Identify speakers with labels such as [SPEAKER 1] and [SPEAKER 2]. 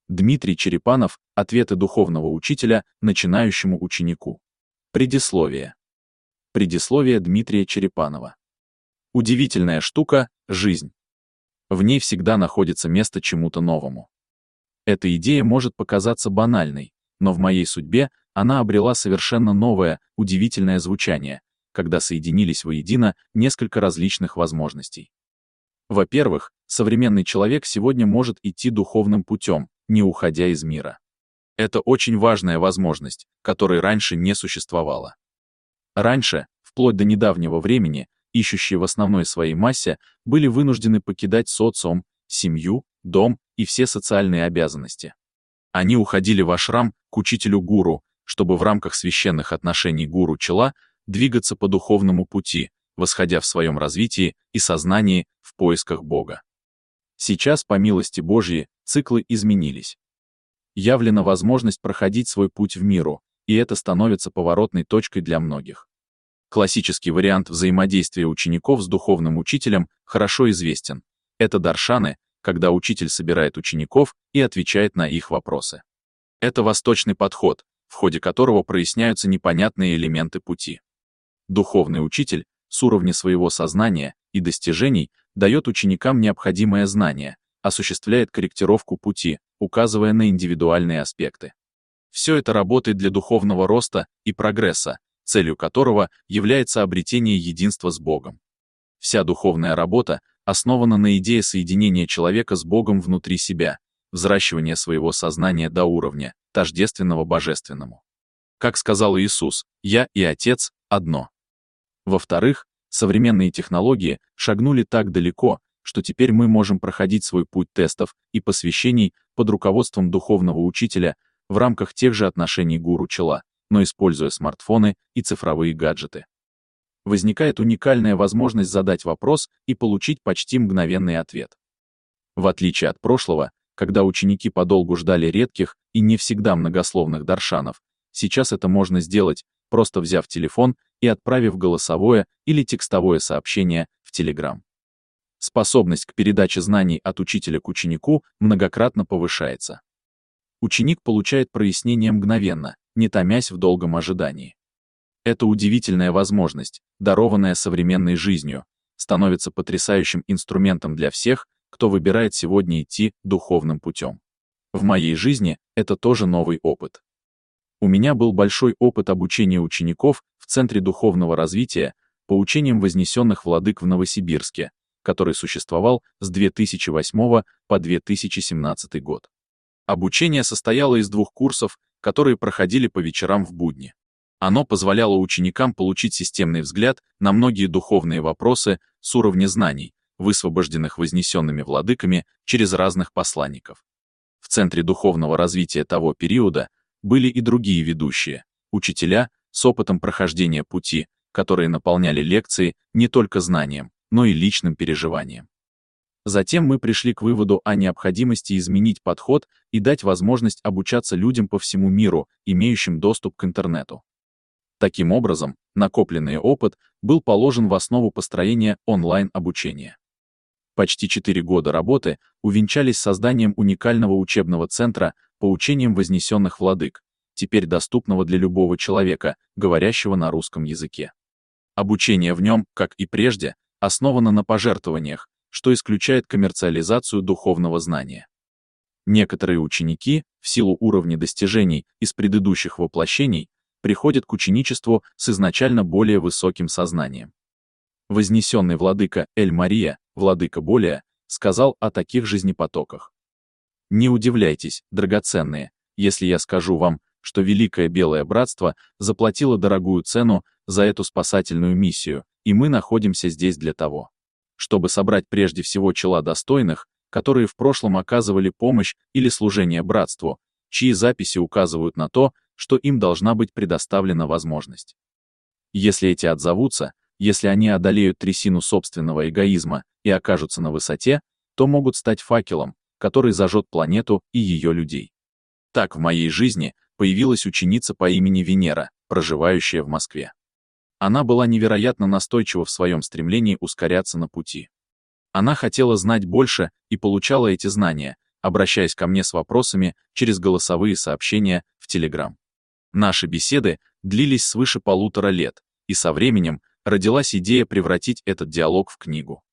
[SPEAKER 1] Дмитрий Черепанов. Ответы духовного учителя начинающему ученику. Предисловие. Предисловие Дмитрия Черепанова. Удивительная штука – жизнь. В ней всегда находится место чему-то новому. Эта идея может показаться банальной, но в моей судьбе она обрела совершенно новое, удивительное звучание, когда соединились воедино несколько различных возможностей. Во-первых, современный человек сегодня может идти духовным путем, не уходя из мира. Это очень важная возможность, которой раньше не существовало. Раньше, вплоть до недавнего времени, ищущие в основной своей массе были вынуждены покидать социум, семью, дом и все социальные обязанности. Они уходили в ашрам к учителю-гуру, чтобы в рамках священных отношений гуру-чела двигаться по духовному пути, восходя в своем развитии и сознании в поисках Бога. Сейчас, по милости Божьей, циклы изменились. Явлена возможность проходить свой путь в миру, и это становится поворотной точкой для многих. Классический вариант взаимодействия учеников с духовным учителем хорошо известен. Это даршаны, когда учитель собирает учеников и отвечает на их вопросы. Это восточный подход, в ходе которого проясняются непонятные элементы пути. Духовный учитель с уровня своего сознания и достижений дает ученикам необходимое знание, осуществляет корректировку пути, указывая на индивидуальные аспекты. Все это работает для духовного роста и прогресса, целью которого является обретение единства с Богом. Вся духовная работа основана на идее соединения человека с Богом внутри себя, взращивания своего сознания до уровня, тождественного божественному. Как сказал Иисус, «Я и Отец – одно». Во-вторых, современные технологии шагнули так далеко, что теперь мы можем проходить свой путь тестов и посвящений под руководством духовного учителя в рамках тех же отношений гуру-чела, но используя смартфоны и цифровые гаджеты. Возникает уникальная возможность задать вопрос и получить почти мгновенный ответ. В отличие от прошлого, когда ученики подолгу ждали редких и не всегда многословных даршанов, сейчас это можно сделать, просто взяв телефон и отправив голосовое или текстовое сообщение в Telegram. Способность к передаче знаний от учителя к ученику многократно повышается. Ученик получает прояснение мгновенно, не томясь в долгом ожидании. Эта удивительная возможность, дарованная современной жизнью, становится потрясающим инструментом для всех, кто выбирает сегодня идти духовным путем. В моей жизни это тоже новый опыт. У меня был большой опыт обучения учеников в Центре духовного развития по учениям вознесенных владык в Новосибирске, который существовал с 2008 по 2017 год. Обучение состояло из 2 курсов, которые проходили по вечерам в будни. Оно позволяло ученикам получить системный взгляд на многие духовные вопросы с уровня знаний, высвобожденных вознесенными владыками через разных посланников. В Центре духовного развития того периода были и другие ведущие, учителя с опытом прохождения пути, которые наполняли лекции не только знанием, но и личным переживанием. Затем мы пришли к выводу о необходимости изменить подход и дать возможность обучаться людям по всему миру, имеющим доступ к интернету. Таким образом, накопленный опыт был положен в основу построения онлайн-обучения. Почти 4 года работы увенчались созданием уникального учебного центра по учениям вознесенных владык, теперь доступного для любого человека, говорящего на русском языке. Обучение в нем, как и прежде, основано на пожертвованиях, что исключает коммерциализацию духовного знания. Некоторые ученики, в силу уровня достижений из предыдущих воплощений, приходят к ученичеству с изначально более высоким сознанием. Вознесенный владыка Эль-Мария, владыка Болия, сказал о таких жизнепотоках. «Не удивляйтесь, драгоценные, если я скажу вам, что Великое Белое Братство заплатило дорогую цену за эту спасательную миссию, и мы находимся здесь для того, чтобы собрать прежде всего чела достойных, которые в прошлом оказывали помощь или служение братству, чьи записи указывают на то, что им должна быть предоставлена возможность. Если эти отзовутся, если они одолеют трясину собственного эгоизма и окажутся на высоте, то могут стать факелом, который зажжет планету и ее людей. Так в моей жизни появилась ученица по имени Венера, проживающая в Москве. Она была невероятно настойчива в своем стремлении ускоряться на пути. Она хотела знать больше и получала эти знания, обращаясь ко мне с вопросами через голосовые сообщения в Telegram. Наши беседы длились свыше 1,5 лет, и со временем родилась идея превратить этот диалог в книгу.